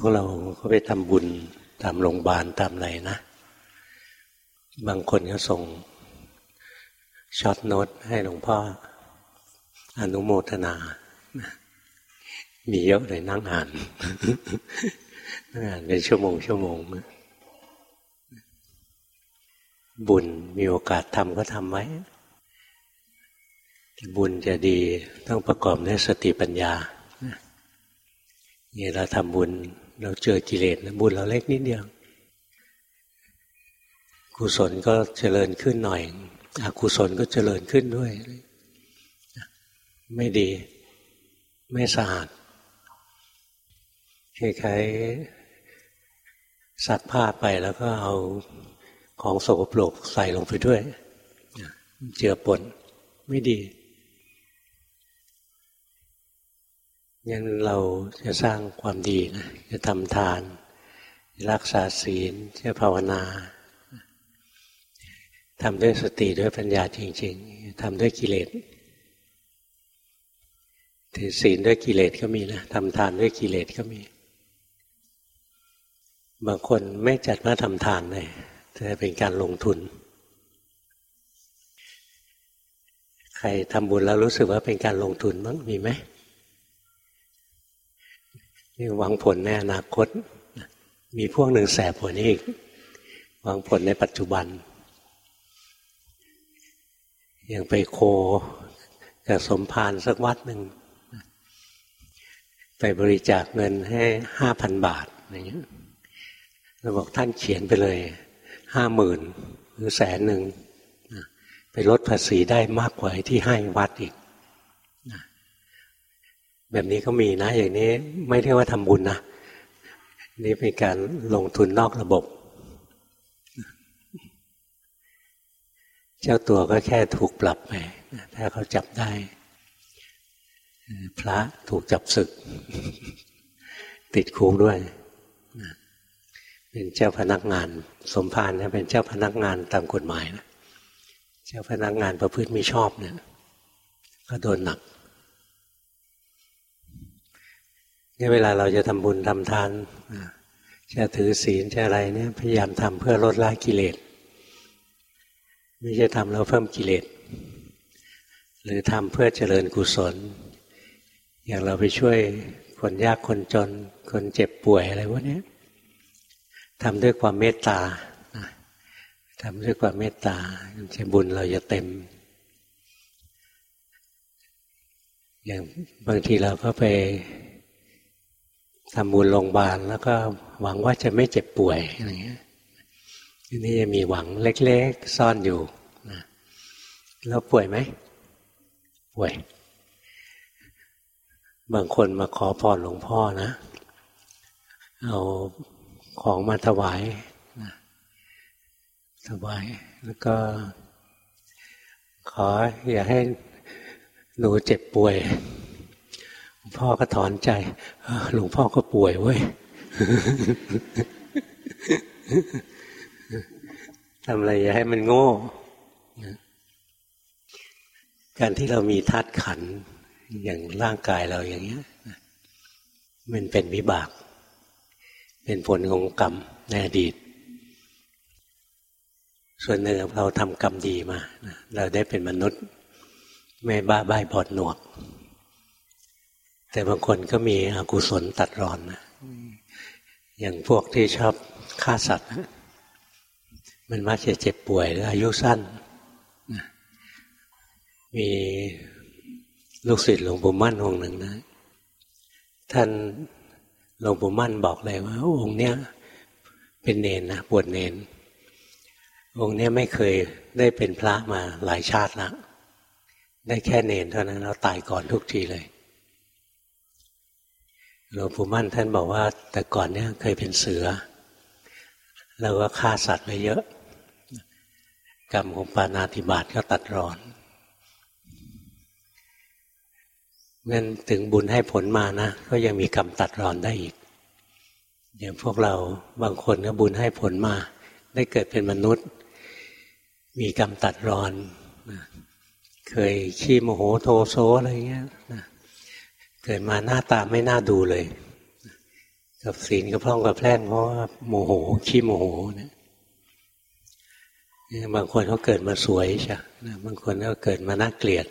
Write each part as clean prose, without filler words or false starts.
วกเราก็ไปทำบุญตามโรงพยาบาลตามอะไรนะบางคนก็ส่งช็อตโน้ตให้หลวงพ่ออนุโมทนามีเยอะเลยนั่งอ่านนั่งอ่านเป็นชั่วโมงบุญมีโอกาสทำก็ทำไว้บุญจะดีต้องประกอบด้วยสติปัญญาเนี่ยเราทำบุญเราเจอกิเลสบุญเราเล็กนิดเดียวกุศลก็เจริญขึ้นหน่อยอกุศลก็เจริญขึ้นด้วยไม่ดีไม่สะอาดคล้ายๆซักผ้าไปแล้วก็เอาของสกปรกใส่ลงไปด้วยเจือปนไม่ดีงั้นเราจะสร้างความดีนะจะทำทานรักษาศีลจะภาวนาทำด้วยสติด้วยปัญญาจริงๆทำด้วยกิเลสถือศีลด้วยกิเลสก็มีนะทำทานด้วยกิเลสก็มีบางคนไม่จัดว่าทำทานเลยแต่เป็นการลงทุนใครทำบุญแล้วรู้สึกว่าเป็นการลงทุนมั้งมีไหมนี่หวังผลในอนาคตมีพวกหนึ่งแสบกว่านี้อีกหวังผลในปัจจุบันอย่างไปโคกับสมภารสักวัดหนึ่งไปบริจาคเงินให้ 5,000 บาทอย่างเงี้ยเราบอกท่านเขียนไปเลย 50,000 หรือ100,000ไปลดภาษีได้มากกว่าที่ให้วัดอีกแบบนี้ก็มีนะอย่างนี้ไม่เรียกว่าทำบุญนะนี่เป็นการลงทุนนอกระบบเจ้าตัวก็แค่ถูกปรับไปถ้าเขาจับได้พระถูกจับศึกติดคุกด้วยเป็นเจ้าพนักงานสมภารนะเป็นเจ้าพนักงานตามกฎหมายนะเจ้าพนักงานประพฤติไม่ชอบเนี่ยก็โดนหนักนี่เวลาเราจะทำบุญทำทานจะถือศีลจะอะไรเนี่ยพยายามทำเพื่อลดละกิเลสไม่ใช่ทำแล้วเพิ่มกิเลสหรือทำเพื่อเจริญกุศลอย่างเราไปช่วยคนยากคนจนคนเจ็บป่วยอะไรพวกนี้ทำด้วยความเมตตาทำด้วยความเมตตาบุญเราจะเต็มอย่างบางทีเราก็ไปทำบุญโรงพยาบาลแล้วก็หวังว่าจะไม่เจ็บป่วยอะไรเงี้ยนี่จะมีหวังเล็กๆซ่อนอยู่นะแล้วป่วยไหมป่วยบางคนมาขอพรหลวงพ่อนะเอาของมาถวายนะถวายแล้วก็ขออย่าให้หนูเจ็บป่วยหลวงพ่อก็ถอนใจหลวงพ่อก็ป่วยเว้ยทำอะไรอย่าให้มันโง่การที่เรามีธาตุขันธ์อย่างร่างกายเราอย่างเงี้ยมันเป็นวิบากเป็นผลของกรรมในอดีตส่วนหนึ่งเราทำกรรมดีมาเราได้เป็นมนุษย์ไม่บ้าใบ้บอดหนวกแต่บางคนก็มีอกุศลตัดรอนนะอย่างพวกที่ชอบฆ่าสัตว์มันมักจะเจ็บป่วยหรืออายุสั้นมีลูกศิษย์หลวงปู่มั่นองค์หนึ่งนะท่านหลวงปู่มั่นบอกเลยว่าองค์เนี้ยเป็นเณรนะบวชเณรองค์เนี้ยไม่เคยได้เป็นพระมาหลายชาติแล้วได้แค่เณรเท่านั้นแล้วตายก่อนทุกทีเลยหลวงปู่มั่นท่านบอกว่าแต่ก่อนเนี่ยเคยเป็นเสือแล้วก็ฆ่าสัตว์ไปเยอะกรรมของปาณาติบาตก็ตัดรอนงั้นถึงบุญให้ผลมานะก็ยังมีกรรมตัดรอนได้อีกอย่างพวกเราบางคนก็บุญให้ผลมาได้เกิดเป็นมนุษย์มีกรรมตัดรอนเคยขี้โมโหโทโสอะไรเงี้ยเกิดมาหน้าตาไม่น่าดูเลยกับศีลก็พร่องกับแพร่งเพราะว่าโมโหขี้โมโหเนี่ยบางคนเขาเกิดมาสวยใช่บางคนก็เกิดมาน่าเกลียด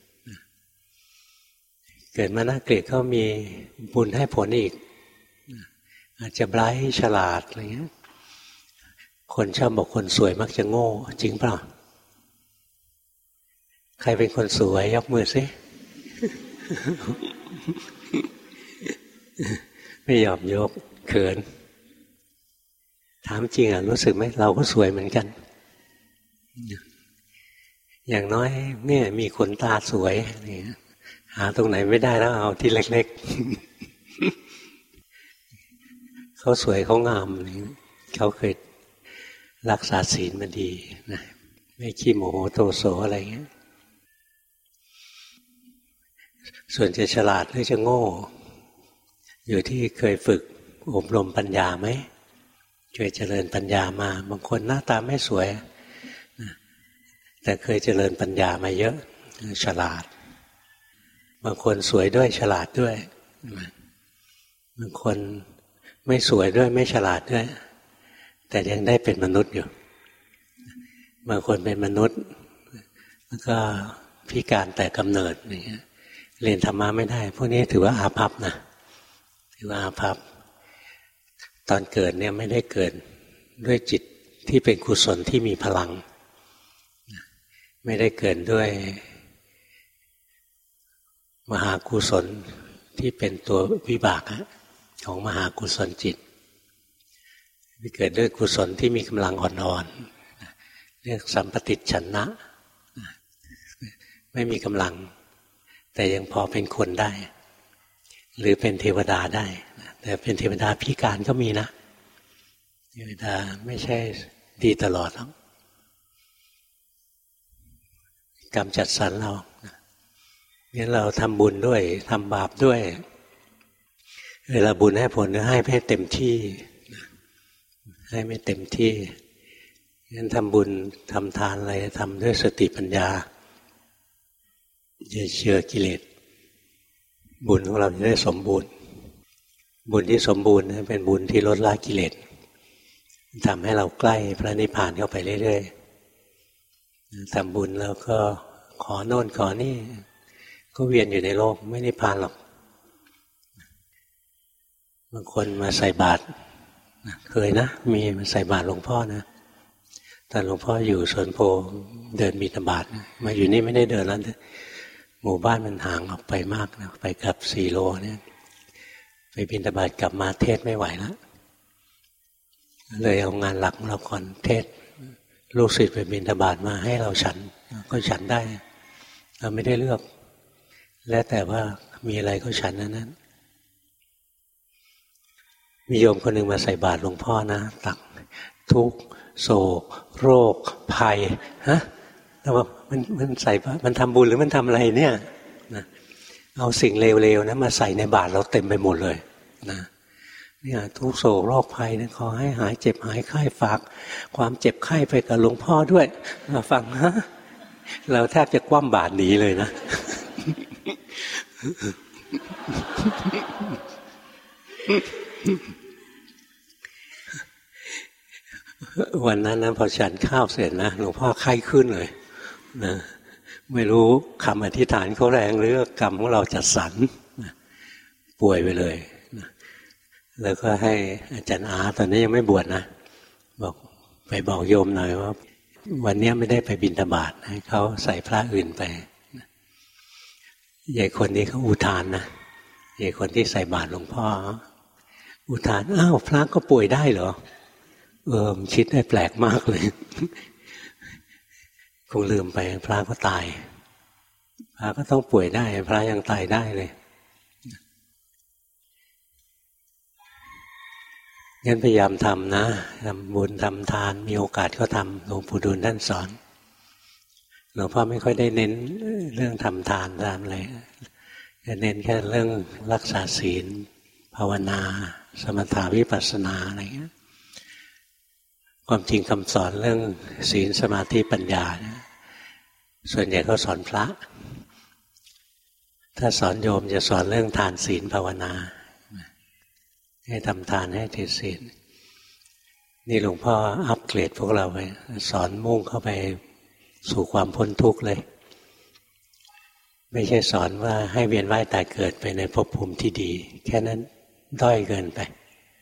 เกิดมาน่าเกลียดเขามีบุญให้ผลอีกอาจจะไบรท์ฉลาดอะไรเงี้ยคนชอบบอกคนสวยมักจะโง่จริงเปล่าใครเป็นคนสวยยกมือสิ ไม่ยอมยกเขินถามจริงรู้สึกไหมเราก็สวยเหมือนกันอย่างน้อยเนี่ยมีขนตาสวยหาตรงไหนไม่ได้แล้วเอาที่เล็กๆเขาสวยเขางามเขาเคยรักษาศีลมาดีนะไม่ขี้โมโหโทโสอะไรเงี้ยส่วนจะฉลาดหรือจะโง่อยู่ที่เคยฝึกอบรมปัญญาไหมเคยเจริญปัญญามาบางคนหน้าตาไม่สวยแต่เคยเจริญปัญญามาเยอะฉลาดบางคนสวยด้วยฉลาดด้วยบางคนไม่สวยด้วยไม่ฉลาดด้วยแต่ยังได้เป็นมนุษย์อยู่บางคนเป็นมนุษย์แล้วก็พิการแต่กำเนิดอย่างเงี้ยเรียนธรรมะไม่ได้พวกนี้ถือว่าอาภัพนะถือว่าอาภัพตอนเกิดเนี่ยไม่ได้เกิดด้วยจิตที่เป็นกุศลที่มีพลังไม่ได้เกิดด้วยมหากุศลที่เป็นตัววิบากของมหากุศลจิตไม่เกิดด้วยกุศลที่มีกำลังอ่อนๆเรียกสัมปติชนะไม่มีกำลังแต่ยังพอเป็นคนได้หรือเป็นเทวดาได้แต่เป็นเทวดาพิการก็มีนะเทวดาไม่ใช่ดีตลอดหรอกกรรมจัดสรรเรางั้นเราทำบุญด้วยทำบาปด้วยเวลาบุญให้ผลให้ไม่เต็มที่ให้ไม่เต็มที่งั้นทำบุญทำทานอะไรทำด้วยสติปัญญาอย่าเชื่อกิเลสบุญของเราจะได้สมบูรณ์บุญที่สมบูรณ์เป็นบุญที่ลดละกิเลสทำให้เราใกล้พระนิพพานเข้าไปเรื่อยๆทำบุญแล้วก็ขอโน่นขอนี่ก็เวียนอยู่ในโลกไม่นิพพานหรอกบางคนมาใส่บาตรเคยนะมีมาใส่บาตรหลวงพ่อนะตอนหลวงพ่ออยู่สวนโพเดินบิณฑบาตมาอยู่นี่ไม่ได้เดินแล้วหมู่บ้านมันห่างออกไปมากนะไปกับ4 โลเนี่ยไปบิณฑบาตกลับมาเทศไม่ไหวแล้วเลยเอางานหลักเราก่อนเทศลูกศิษย์ไปบิณฑบาตมาให้เราฉันก็ฉันได้เราไม่ได้เลือกแล้วแต่ว่ามีอะไรก็ฉันนั้นมีโยมคนหนึ่งมาใส่บาตรหลวงพ่อนะตักทุกข์โศกโรคภัยฮะแล้วว่ามันใส่มันทำบุญหรือมันทำอะไรเนี่ยนะเอาสิ่งเลวๆนะมาใส่ในบาตรเราเต็มไปหมดเลยนะเนี่ยทุกโศกโรคภัยนะขอให้หายเจ็บหายไข้ฝากความเจ็บไข้ไปกับหลวงพ่อด้วยมาฟังฮะเราแทบจะคว่ำบาตรหนีเลยนะวันนั้นนะพอฉันข้าวเสร็จนะหลวงพ่อไข้ขึ้นเลยนะไม่รู้คำอธิษฐานเขาแรงหรือกรรมของเราจัดสรรนะป่วยไปเลยนะแล้วก็ให้อาจารย์อาตอนนี้ยังไม่บวชนะบอกไปบอกโยมหน่อยว่าวันนี้ไม่ได้ไปบิณฑบาตให้เขาใส่พระอื่นไปยายคนนี้เขาอุทานนะยายคนที่ใส่บาตรหลวงพ่ออุทานอ้าวพระก็ป่วยได้เหรอคิดได้แปลกมากเลยคงลืมไปพระก็ตายพระก็ต้องป่วยได้พระยังตายได้เลยงั้นพยายามทำนะทำบุญทำทานมีโอกาสก็ทำหลวงปู่ดูลท่านสอนหลวงพ่อไม่ค่อยได้เน้นเรื่องทำทานทำอะไรจะเน้นแค่เรื่องรักษาศีลภาวนาสมถะวิปัสสนาอะไรเงี้ยความจริงคำสอนเรื่องศีลสมาธิปัญญาเนี่ยส่วนใหญ่เขาสอนพระถ้าสอนโยมจะสอนเรื่องทานศีลภาวนาให้ทำทานให้ถือศีลนี่หลวงพ่ออัปเกรดพวกเราไปสอนมุ่งเข้าไปสู่ความพ้นทุกข์เลยไม่ใช่สอนว่าให้เวียนว่ายตายเกิดไปในภพภูมิที่ดีแค่นั้นด้อยเกินไป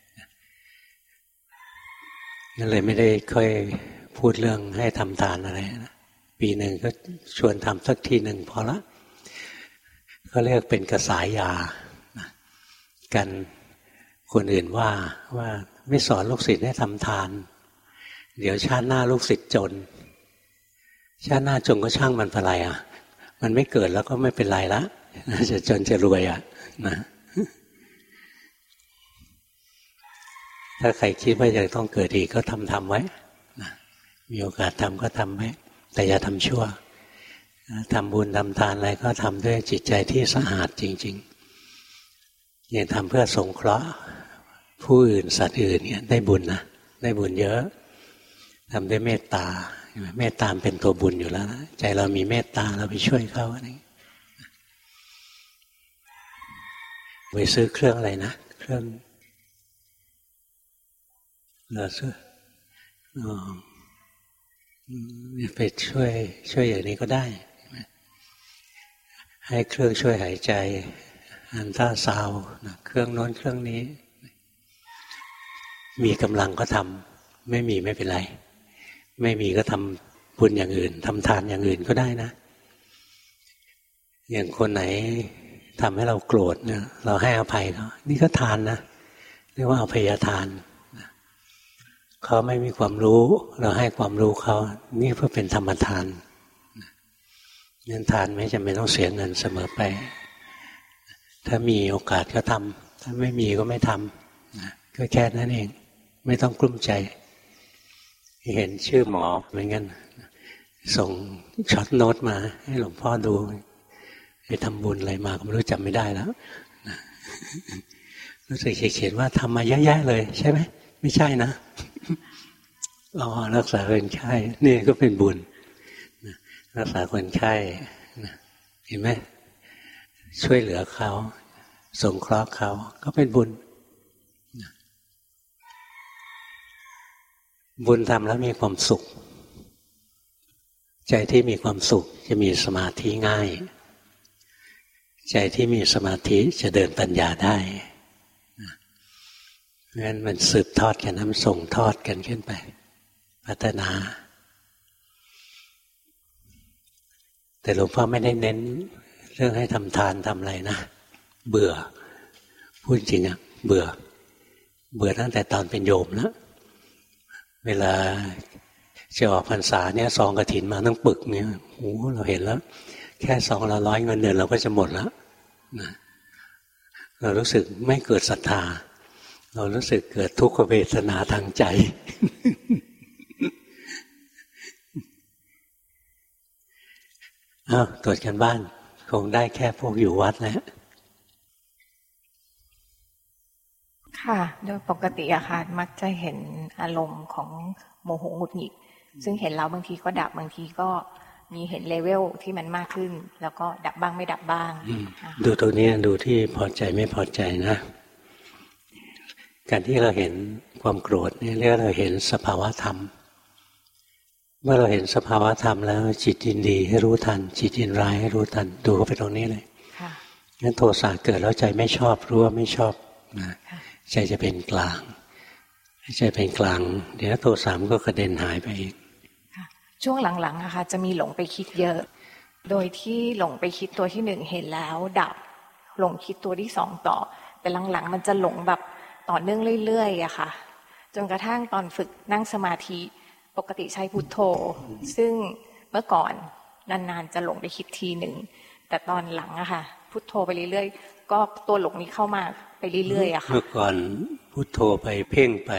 นั่นเลยไม่ได้ค่อยพูดเรื่องให้ทำทานอะไรนะปีหนึ่งก็ชวนทำสักทีหนึ่งพอละก็เรียกเป็นกระสายยากันคนอื่นว่าไม่สอนลูกศิษย์ให้ทำทานเดี๋ยวชาติหน้าลูกศิษย์จนชาติหน้าจนก็ช่างมันเป็นไรอ่ะมันไม่เกิดแล้วก็ไม่เป็นไรละจะจนจะรวยอ่ะนะถ้าใครคิดว่าจะต้องเกิดอีกก็ทำไว้นะมีโอกาสทำก็ทำไว้แต่อย่าทำชั่วทำบุญทำทานอะไรก็ทำด้วยจิตใจที่สะอาดจริงๆอย่างทำเพื่อสงเคราะห์ผู้อื่นสัตว์อื่นเนี่ยได้บุญนะได้บุญเยอะทำด้วยเมตตาเมตตาเป็นตัวบุญอยู่แล้วนะใจเรามีเมตตาเราไปช่วยเขาอะไรไปซื้อเครื่องอะไรนะเครื่องเราซื้อไปช่วยอย่างนี้ก็ได้ให้เครื่องช่วยหายใจอัลตราซาวด์เครื่องโน้นเครื่องนี้มีกำลังก็ทำไม่มีไม่เป็นไรไม่มีก็ทำบุญอย่างอื่นทำทานอย่างอื่นก็ได้นะอย่างคนไหนทำให้เราโกรธเนี่ยเราให้อภัยเขานี่ก็ทานนะเรียกว่าอภัยทานเขาไม่มีความรู้เราให้ความรู้เขานี่เพื่อเป็นธรรมทานเงินทานไม่จำเป็นต้องเสียเงินเสมอไปถ้ามีโอกาสก็ทำถ้าไม่มีก็ไม่ทำก็แค่นั้นเองไม่ต้องกลุ้มใจเห็นชื่อหมอเหมือนกันส่งช็อตโน้ตมาให้หลวงพ่อดูไปทำบุญอะไรมาก็ไม่รู้จำไม่ได้แล้วรู้สึกเขียนว่าทำมาเยอะแยะเลยใช่ไหมไม่ใช่นะรักษาคนไข้นี่ก็เป็นบุญรักษาคนไข้เห็นไหมช่วยเหลือเขาสงเคราะห์เขาก็เป็นบุญบุญทำแล้วมีความสุขใจที่มีความสุขจะมีสมาธิง่ายใจที่มีสมาธิจะเดินปัญญาได้เพราะฉะนั้นมันสืบทอดกันน้ำส่งทอดกันขึ้นไปพัฒนาแต่หลวงพ่อไม่ได้เน้นเรื่องให้ทำทานทำอะไรนะเบื่อพูดจริงอะเบื่อตั้งแต่ตอนเป็นโยมแล้วเวลาจะออกพรรษาเนี่ยซองกฐินมาตั้งปึกเนี่ยโอ้เราเห็นแล้วแค่ซองละ100เงินเดือนเราก็จะหมดแล้วนะเรารู้สึกไม่เกิดศรัทธาเรารู้สึกเกิดทุกขเวทนาทางใจตรวจกันบ้านคงได้แค่พวกอยู่วัดแล้วค่ะโดยปกติอะค่ะมักจะเห็นอารมณ์ของโมโหหงุดหงิดซึ่งเห็นแล้วบางทีก็ดับบางทีก็มีเห็นเลเวลที่มันมากขึ้นแล้วก็ดับบ้างไม่ดับบ้างดูตัวนี้ดูที่พอใจไม่พอใจนะการที่เราเห็นความโกรธนี่เรียกว่าเราเห็นสภาวะธรรมเมื่อเราเห็นสภาวะธรรมแล้วจิตยินดีให้รู้ทันจิตยินร้ายให้รู้ทันดูเข้าไปตรงนี้เลยงั้นโทสะเกิดแล้วใจไม่ชอบรู้ว่าไม่ชอบนะใจจะเป็นกลางใจเป็นกลางเดี๋ยวโทสะมันก็กระเด็นหายไปเองช่วงหลังๆอะค่ะจะมีหลงไปคิดเยอะโดยที่หลงไปคิดตัวที่1เห็นแล้วดับหลงคิดตัวที่2ต่อแต่หลังๆมันจะหลงแบบต่อเนื่องเรื่อยๆอะค่ะจนกระทั่งตอนฝึกนั่งสมาธิปกติใช้พุทโธซึ่งเมื่อก่อนนานๆจะหลงไปคิดทีหนึ่งแต่ตอนหลังอะค่ะพุทโธไปเรื่อยๆก็ตัวหลงนี้เข้ามาไปเรื่อยๆอะค่ะเมื่อก่อนพุทโธไปเพ่งไป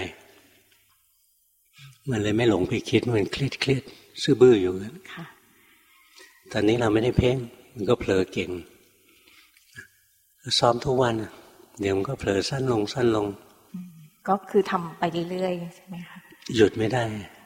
มันเลยไม่หลงไปคิดมันเครียดซื่อบื้ออยู่งั้นตอนนี้เราไม่ได้เพ่งมันก็เผลอเก่งซ้อมทุกวันเดี๋ยวมันก็เผลอสั้นลงก็คือทำไปเรื่อยๆใช่ไหมคะหยุดไม่ได้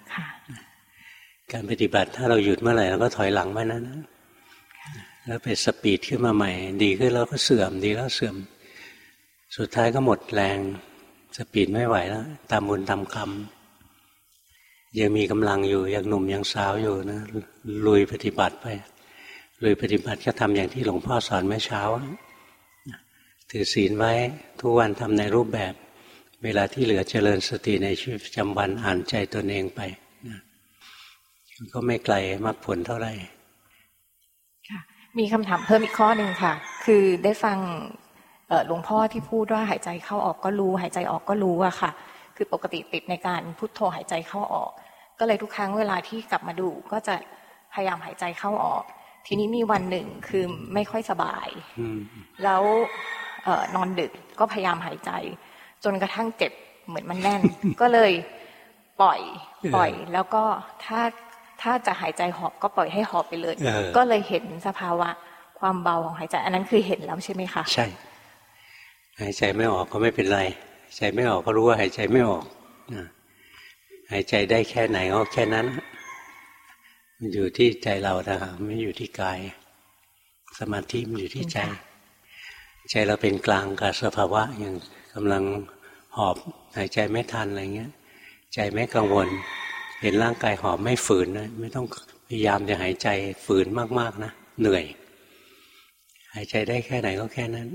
การปฏิบัติถ้าเราหยุดเมื่อไหร่เราก็ถอยหลังมานะแล้วไปสปีดขึ้นมาใหม่ดีขึ้นแล้วก็เสื่อมดีแล้วเสื่อมสุดท้ายก็หมดแรงสปีดไม่ไหวแล้วตามบุญตามกรรมยังมีกำลังอยู่ยังหนุ่มยังสาวอยู่นะลุยปฏิบัติไปลุยปฏิบัติก็ทำอย่างที่หลวงพ่อสอนเมื่อเช้าถือศีลไว้ทุกวันทำในรูปแบบเวลาที่เหลือเจริญสติในชีวิตประจำวันอ่านใจตนเองไปนะก็ไม่ไกลมรรคผลเท่าไหร่ค่ะมีคำถามเพิ่มอีกข้อหนึ่งค่ะคือได้ฟังหลวงพ่อที่พูดว่าหายใจเข้าออกก็รู้หายใจออกก็รู้อะค่ะคือปกติติดในการพุทโธหายใจเข้าออกก็เลยทุกครั้งเวลาที่กลับมาดูก็จะพยายามหายใจเข้าออกทีนี้มีวันหนึ่งคือไม่ค่อยสบายแล้วนอนดึกก็พยายามหายใจจนกระทั่งเจ็บเหมือนมันแน่น ก็เลยปล่อยแล้วก็ถ้าจะหายใจหอบก็ปล่อยให้หอบไปเลยก็เลยเห็นสภาวะความเบาของหายใจอันนั้นคือเห็นแล้วใช่ไหมคะใช่หายใจไม่ออกก็ไม่เป็นไรหายใจไม่ออกก็รู้ว่าหายใจไม่ออกหายใจได้แค่ไหนก็แค่นั้นมันอยู่ที่ใจเรานะครับไม่อยู่ที่กายสมาธิมันอยู่ที่ใจใจเราเป็นกลางกับสภาวะอย่างกำลังหอบหายใจไม่ทันอะไรเงี้ยใจไม่กังวลเห็นร่างกายหอบไม่ฝืนนะไม่ต้องพยายามจะหายใจฝืนมากๆนะเหนื่อยหายใจได้แค่ไหนก็แค่นั้น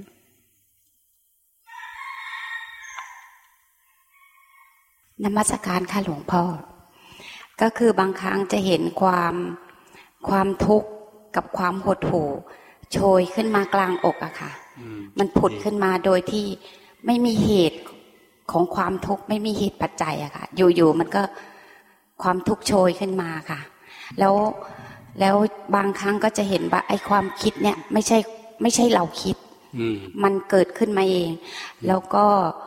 นมัสการค่ะหลวงพ่อก็คือบางครั้งจะเห็นความทุกข์กับความหดหู่โชยขึ้นมากลางอกอะค่ะมันผุดขึ้นมาโดยที่ไม่มีเหตุของความทุกข์ไม่มีเหตุปัจจัยอะค่ะอยู่ๆมันก็ความทุกข์โชยขึ้นมาค่ะแล้วบางครั้งก็จะเห็นว่าไอ้ความคิดเนี่ยไม่ใช่เราคิดมันเกิดขึ้นมาเองแล้วก็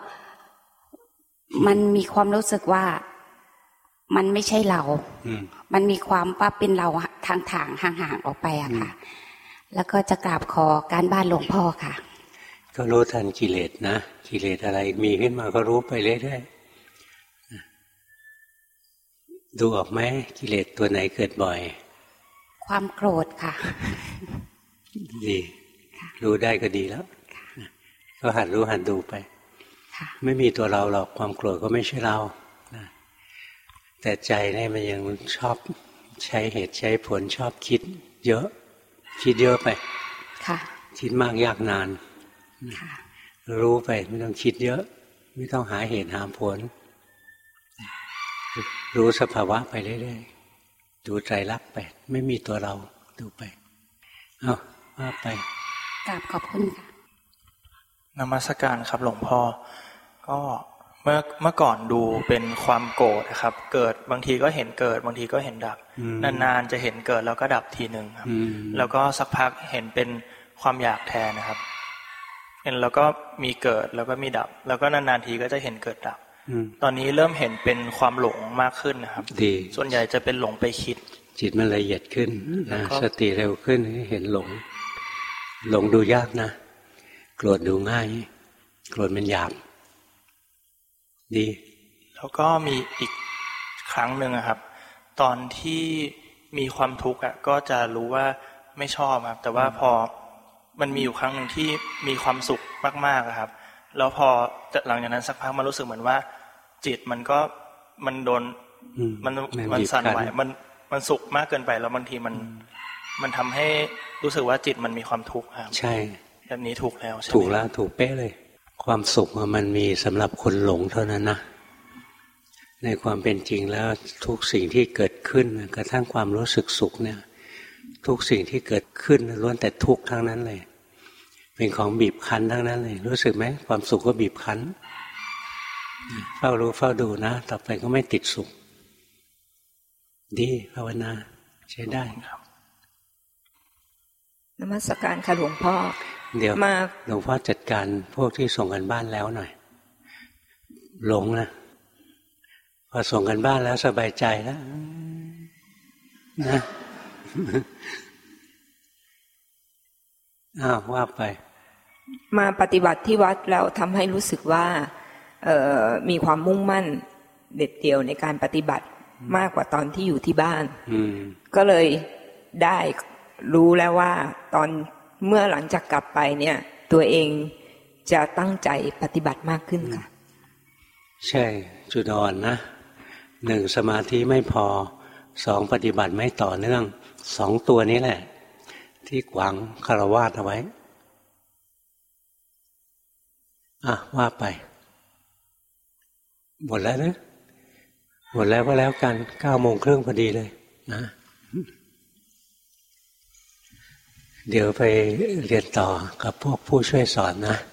มันมีความรู้สึกว่ามันไม่ใช่เรามันมีความว่าเป็นเราทางห่างๆออกไปอะค่ะแล้วก็จะกราบขอการบ้านหลวงพ่อค่ะก็รู้ทันกิเลสนะกิเลสอะไรมีขึ้นมาก็รู้ไปเรื่อยๆดูออกไหมกิเลสตัวไหนเกิดบ่อยความโกรธค่ะดีรู้ได้ก็ดีแล้วก็หัดรู้หัดดูไปไม่มีตัวเราหรอกความโกรธก็ไม่ใช่เราแต่ใจเนี่ยมันยังชอบใช้เหตุใช้ผลชอบคิดเยอะคิดเยอะไปคิดมากยากนานรู้ไปไม่ต้องคิดเยอะไม่ต้องหาเหตุหาผลรู้สภาวะไปเรื่อยๆดูไตรลักษณ์ไปไม่มีตัวเราดูไปเอาว่าไปกราบขอบคุณค่ะนมัสการครับหลวงพ่อก็เมื่อก่อนดูเป็นความโกรธนะครับเกิดบางทีก็เห็นเกิดบางทีก็เห็นดับนานๆจะเห็นเกิดแล้วก็ดับทีนึงครับแล้วก็สักพักเห็นเป็นความอยากแทนนะครับเห็นแล้วก็มีเกิดแล้วก็มีดับแล้วก็นานๆทีก็จะเห็นเกิดดับตอนนี้เริ่มเห็นเป็นความหลงมากขึ้นนะครับส่วนใหญ่จะเป็นหลงไปคิดจิตมันละเอียดขึ้นนะสติเร็วขึ้นเห็นหลงดูยากนะโกรธดูง่ายโกรธมันหยาบดีแล้วก็มีอีกครั้งหนึ่งครับตอนที่มีความทุกข์ก็จะรู้ว่าไม่ชอบครับแต่ว่าพอมันมีอยู่ครั้งหนึ่งที่มีความสุขมากๆครับแล้วพอหลังจากนั้นสักพักมันรู้สึกเหมือนว่าจิตมันโดนมันสั่นไหวมันสุขมากเกินไปแล้วบางทีมันทำให้รู้สึกว่าจิตมันมีความทุกข์ครับใช่แบบนี้ถูกแล้วใช่ไหมถูกแล้วถูกเป๊ะเลยความสุขมันมีสำหรับคนหลงเท่านั้นนะในความเป็นจริงแล้วทุกสิ่งที่เกิดขึ้นกระทั่งความรู้สึกสุขเนี่ยทุกสิ่งที่เกิดขึ้นล้วนแต่ทุกข์ทั้งนั้นเลยเป็นของบีบคั้นทั้งนั้นเลยรู้สึกไหมความสุขก็บีบคั้นเฝ้ารู้เฝ้าดูนะต่อไปก็ไม่ติดสุขดีภาวนาใช้ได้ครับนมัสการค่ะหลวงพ่อเดี๋ยวหลวงพ่อจัดการพวกที่ส่งกันบ้านแล้วหน่อยหลงนะพอส่งกันบ้านแล้วสบายใจแล้วนะว่าไปมาปฏิบัติที่วัดแล้วทำให้รู้สึกว่ามีความมุ่งมั่นเด็ดเดี่ยวในการปฏิบัติมากกว่าตอนที่อยู่ที่บ้านก็เลยได้รู้แล้วว่าตอนเมื่อหลังจากกลับไปเนี่ยตัวเองจะตั้งใจปฏิบัติมากขึ้นค่ะใช่จุดอ่อนนะหนึ่งสมาธิไม่พอสองปฏิบัติไม่ต่อเนื่องสองตัวนี้แหละที่ขวางฆราวาสเอาไว้ว่าไปหมดแล้วนะหมดแล้วก็แล้วกัน9:30พอดีเลยนะเดี๋ยวไปเรียนต่อกับพวกผู้ช่วยสอนนะ